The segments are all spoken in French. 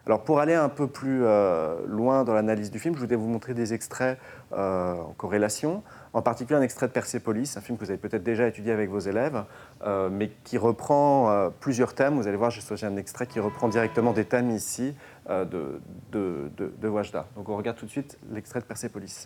Alors pour aller un peu plus loin dans l'analyse du film, je voulais vous montrer des extraits en corrélation, en particulier un extrait de Persépolis, un film que vous avez peut-être déjà étudié avec vos élèves, mais qui reprend plusieurs thèmes. Vous allez voir, j'ai choisi un extrait qui reprend directement des thèmes ici de Wajda. Donc on regarde tout de suite l'extrait de Persépolis.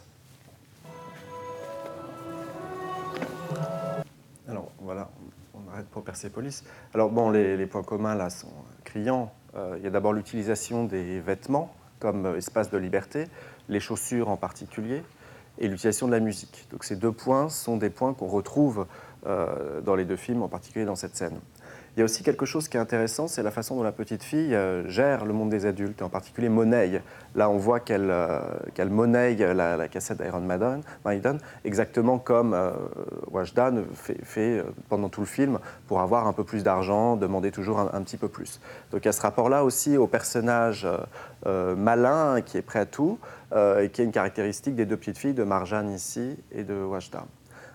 Alors voilà, on arrête pour Persépolis. Alors bon, les points communs là sont criants. Il y a d'abord l'utilisation des vêtements comme espace de liberté, les chaussures en particulier, et l'utilisation de la musique. Donc ces deux points sont des points qu'on retrouve dans les deux films, en particulier dans cette scène. Il y a aussi quelque chose qui est intéressant, c'est la façon dont la petite fille gère le monde des adultes, et en particulier monnaie. Là, on voit qu'elle monnaie la cassette d'Iron Maiden, exactement comme Wajda fait pendant tout le film, pour avoir un peu plus d'argent, demander toujours un petit peu plus. Donc il y a ce rapport-là aussi au personnage malin, qui est prêt à tout, et qui est une caractéristique des deux petites filles, de Marjane ici et de Wajda.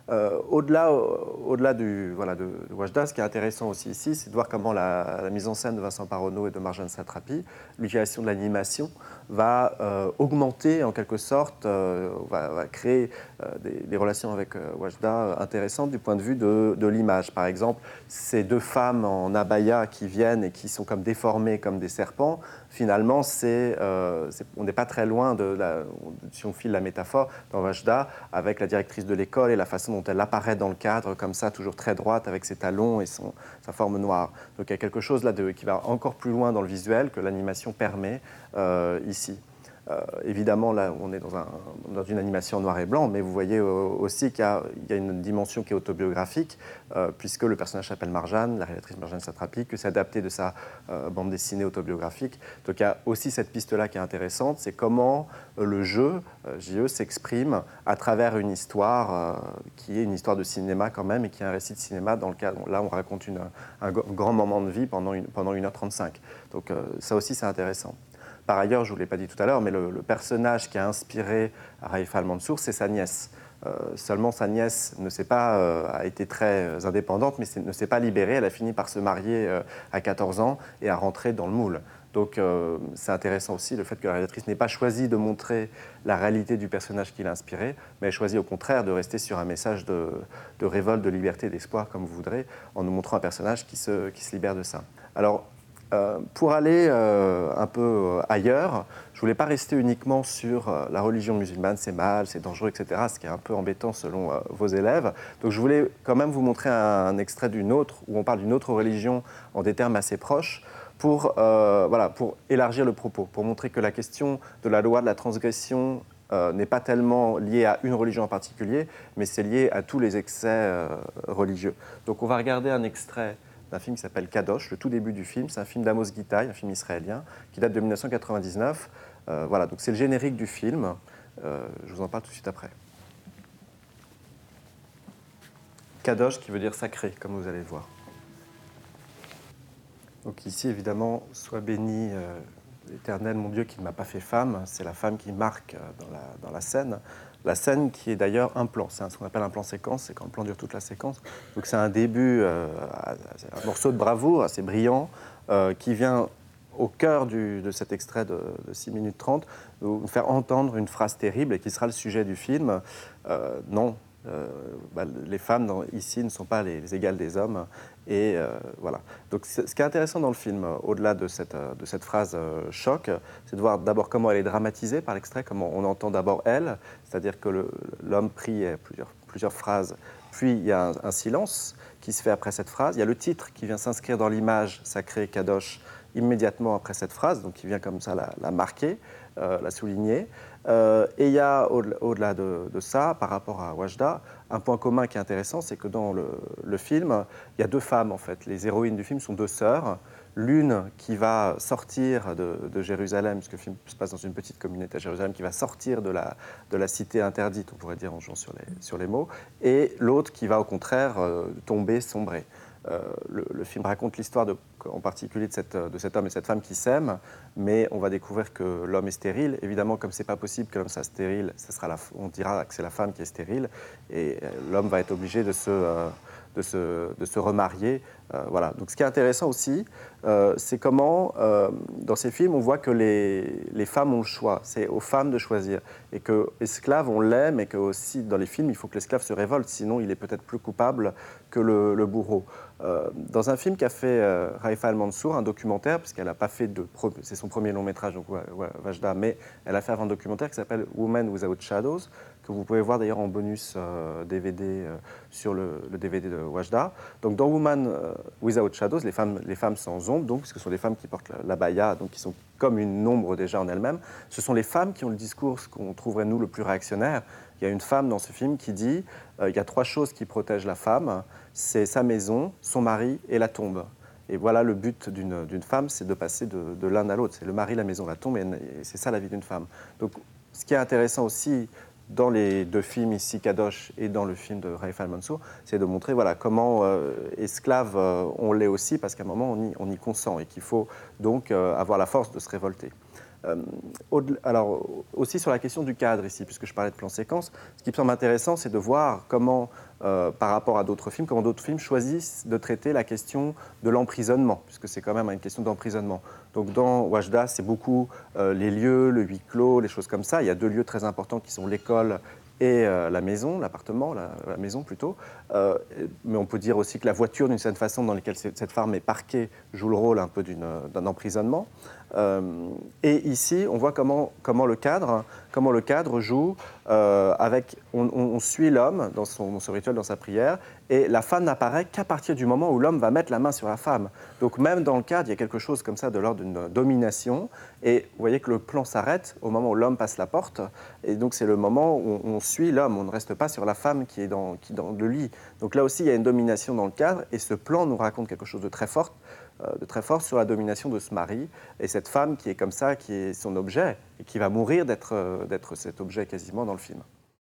Au-delà de Wajda, ce qui est intéressant aussi ici, c'est de voir comment la mise en scène de Vincent Paronneau et de Marjane Satrapi, l'utilisation de l'animation, va augmenter en quelque sorte, va créer des relations avec Wajda intéressantes du point de vue de l'image. Par exemple, ces deux femmes en abaya qui viennent et qui sont comme déformées comme des serpents, finalement, on n'est pas très loin si on file la métaphore, dans Wajda, avec la directrice de l'école et la façon dont elle apparaît dans le cadre, comme ça, toujours très droite, avec ses talons et sa forme noire. Donc il y a quelque chose là qui va encore plus loin dans le visuel que l'animation permet ici. Évidemment, là, on est dans une animation en noir et blanc, mais vous voyez aussi qu'il y a une dimension qui est autobiographique, puisque le personnage s'appelle Marjane, la réalisatrice Marjane Satrapi, que c'est adapté de sa bande dessinée autobiographique. Donc il y a aussi cette piste-là qui est intéressante, c'est comment le jeu, JE, s'exprime à travers une histoire qui est une histoire de cinéma quand même, et qui est un récit de cinéma dans le cadre, là on raconte un grand moment de vie pendant 1h35. Donc ça aussi c'est intéressant. Par ailleurs, je ne vous l'ai pas dit tout à l'heure, mais le personnage qui a inspiré Raif Al-Mansour, c'est sa nièce. Seulement, sa nièce a été très indépendante, mais ne s'est pas libérée. Elle a fini par se marier à 14 ans et à rentrer dans le moule. Donc, c'est intéressant aussi le fait que la réalisatrice n'ait pas choisi de montrer la réalité du personnage qui l'a inspiré, mais a choisi au contraire de rester sur un message de révolte, de liberté, d'espoir, comme vous voudrez, en nous montrant un personnage qui se libère de ça. Alors, pour aller un peu ailleurs, je ne voulais pas rester uniquement sur la religion musulmane, c'est mal, c'est dangereux, etc., ce qui est un peu embêtant selon vos élèves. Donc je voulais quand même vous montrer un extrait d'une autre, où on parle d'une autre religion en des termes assez proches, pour élargir le propos, pour montrer que la question de la loi de la transgression n'est pas tellement liée à une religion en particulier, mais c'est lié à tous les excès religieux. Donc on va regarder un extrait d'un film qui s'appelle Kadosh, le tout début du film. C'est un film d'Amos Gitaï, un film israélien, qui date de 1999. Voilà, donc c'est le générique du film. Je vous en parle tout de suite après. Kadosh, qui veut dire sacré, comme vous allez le voir. Donc ici, évidemment, sois béni, l'Éternel, mon Dieu, qui ne m'a pas fait femme. C'est la femme qui marque dans la scène. La scène qui est d'ailleurs un plan, c'est ce qu'on appelle un plan séquence, c'est quand le plan dure toute la séquence. Donc c'est un début, un morceau de bravoure assez brillant, qui vient au cœur de cet extrait de 6 minutes 30, nous faire entendre une phrase terrible et qui sera le sujet du film. Non, les femmes ici ne sont pas les égales des hommes. Et voilà. Donc ce qui est intéressant dans le film, au-delà de cette phrase choc, c'est de voir d'abord comment elle est dramatisée par l'extrait, comment on entend d'abord elle, c'est-à-dire que l'homme prie plusieurs phrases, puis il y a un silence qui se fait après cette phrase. Il y a le titre qui vient s'inscrire dans l'image sacrée Kadosh immédiatement après cette phrase, donc qui vient comme ça la marquer, la souligner. Et il y a, au-delà de ça, par rapport à Wajda, un point commun qui est intéressant, c'est que dans le film, il y a deux femmes, en fait. Les héroïnes du film sont deux sœurs. L'une qui va sortir de Jérusalem, puisque le film se passe dans une petite communauté à Jérusalem, qui va sortir de la cité interdite, on pourrait dire en jouant sur les mots, et l'autre qui va au contraire tomber, sombrer. Le film raconte l'histoire en particulier de cet homme et cette femme qui s'aiment, mais on va découvrir que l'homme est stérile. Évidemment, comme c'est pas possible que l'homme soit stérile, on dira que c'est la femme qui est stérile, et l'homme va être obligé de se remarier Voilà. Donc ce qui est intéressant aussi, c'est comment, dans ces films, on voit que les femmes ont le choix. C'est aux femmes de choisir. Et que l'esclave, on l'aime, et que aussi, dans les films, il faut que l'esclave se révolte, sinon il est peut-être plus coupable que le bourreau. Dans un film qu'a fait Raifa Al-Mansour, un documentaire, puisqu'elle n'a pas fait c'est son premier long métrage, donc Wajda, mais elle a fait un documentaire qui s'appelle Women Without Shadows, que vous pouvez voir d'ailleurs en bonus DVD sur le DVD de Wajda. Donc dans Women Without Shadows, les femmes sans ombre, donc, parce que ce sont des femmes qui portent la baya, donc qui sont comme une ombre déjà en elles-mêmes, ce sont les femmes qui ont le discours qu'on trouverait nous le plus réactionnaire. Il y a une femme dans ce film qui dit il y a 3 choses qui protègent la femme, c'est sa maison, son mari et la tombe. Et voilà le but d'une femme, c'est de passer de l'un à l'autre. C'est le mari, la maison, la tombe, et c'est ça la vie d'une femme. Donc ce qui est intéressant aussi dans les 2 films ici, Kadosh, et dans le film de Raif Al-Mansour, c'est de montrer voilà, comment esclave on l'est aussi, parce qu'à un moment on y consent, et qu'il faut donc avoir la force de se révolter. Alors, aussi sur la question du cadre ici, puisque je parlais de plan séquence, ce qui me semble intéressant, c'est de voir comment, par rapport à d'autres films, comment d'autres films choisissent de traiter la question de l'emprisonnement, puisque c'est quand même une question d'emprisonnement. Donc dans Wajda, c'est beaucoup les lieux, le huis clos, les choses comme ça. Il y a 2 lieux très importants qui sont l'école et la maison, l'appartement, la maison plutôt. Mais on peut dire aussi que la voiture, d'une certaine façon, dans laquelle cette femme est parquée, joue le rôle un peu d'un emprisonnement. Et ici, on voit comment le cadre joue avec... On suit l'homme dans son rituel, dans sa prière, et la femme n'apparaît qu'à partir du moment où l'homme va mettre la main sur la femme. Donc même dans le cadre, il y a quelque chose comme ça de l'ordre d'une domination. Et vous voyez que le plan s'arrête au moment où l'homme passe la porte. Et donc c'est le moment où on suit l'homme, on ne reste pas sur la femme qui est dans le lit. Donc là aussi, il y a une domination dans le cadre, et ce plan nous raconte quelque chose de très fort sur la domination de ce mari, et cette femme qui est comme ça, qui est son objet, et qui va mourir d'être cet objet quasiment dans le film.